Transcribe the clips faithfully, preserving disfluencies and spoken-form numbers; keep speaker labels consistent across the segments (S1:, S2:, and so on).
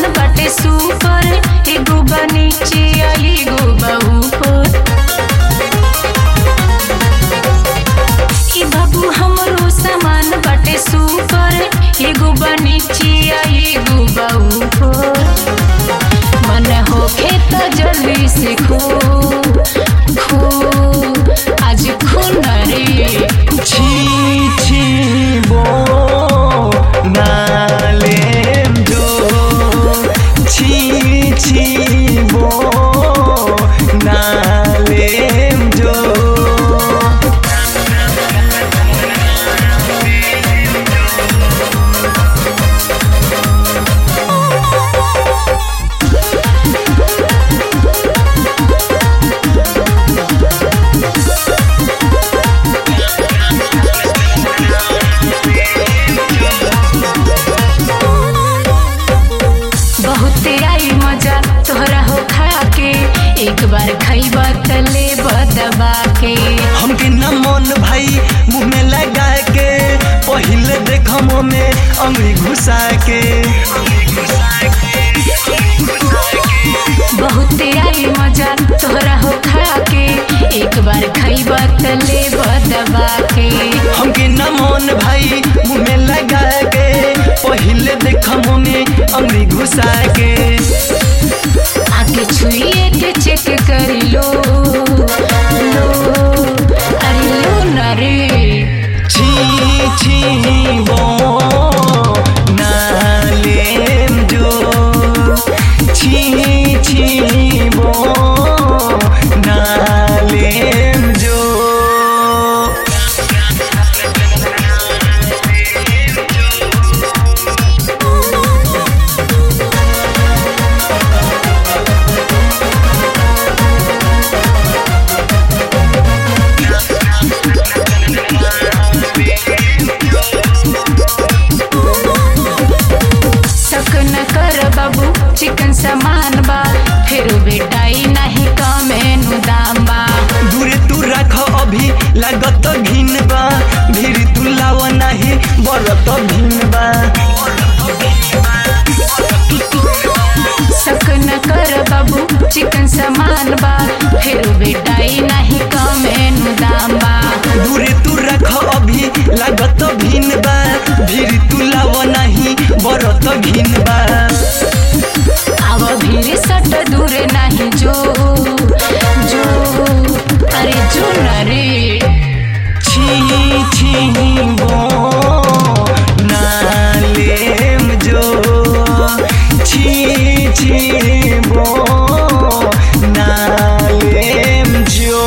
S1: बाटे सुपर, एगो बा नीचे आ एगो बा ऊपर। ई बाबू हमरो सामान बाटे सुपर, एगो बा नीचे आ एगो बा ऊपर। मन होखे त जल्दी से खो खो, आज खो न रे।
S2: छी छी बो नालेम जो, छी छी बो नालेम जो।
S1: तोहरा हो खा के एक बार खइबा त लेबा दबा के।
S2: हमके न मन भाई मुँह में लगा के, पहिले देखम में अंगुली घुसा के।
S1: बहुते आई मजा तोहरा हो खा के, एक बार खइबा त लेबा दबा के।
S2: हमके न मन भाई मुँह में लगा के, पहिले देखम में अंगुली घुसा के।
S1: आके छुइए के चेक कर लो लो, अरे लो न रे।
S2: छी छी बो नालेम जो, छी छी बो नालेम जो।
S1: चिकन सामान बा फिर बेटाई नहीं कमेनु दाम बा।
S2: दूरे तू रख अभी लागत घिन बा, भीड़ तू लाव नहीं बरत भिन बा।
S1: शक न कर बाबू चिकन सामान बा फिर बेटाई नहीं कमेनु दाम बा।
S2: दूरे तू रख अभी लागत भिन बा, भीड़ तू लाव नहीं बरत घिन बा।
S1: अब भीड़ सट दूरे नहीं जो जो, अरे जो न रे।
S2: छी छी बो नालेम जो, छी छी बो नालेम जो।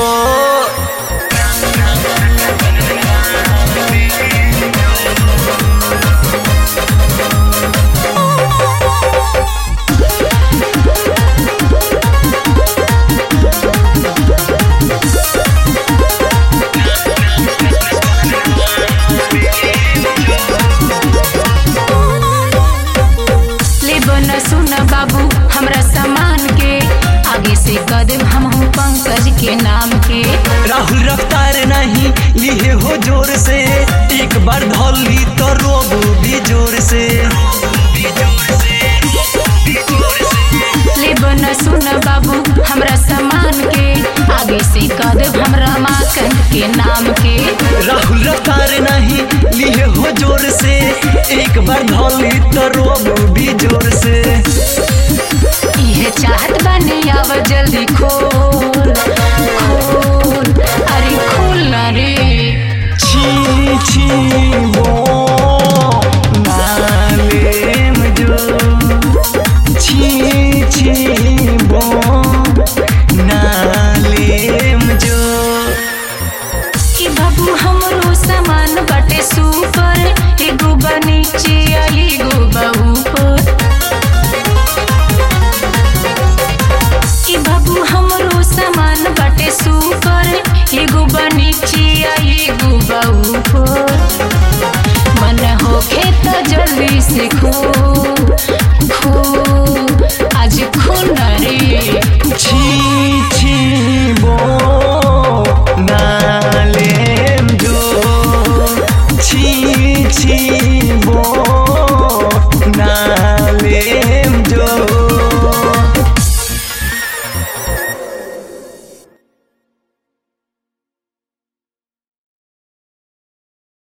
S1: सुन बाबू हमरा सामान के, आगे से कदम हम हूँ पंकज के नाम के।
S2: राहुल रफ्तार नहीं लिए हो जोर से, एक बार धौली तो रोबू भी जोर से।
S1: ले बना सुन बाबू हमरा सामान के, आगे से कदम हमरा माकन के नाम के।
S2: राहुल रफ्तार नहीं लिए हो जोर से, एक बार धौली तो रोबू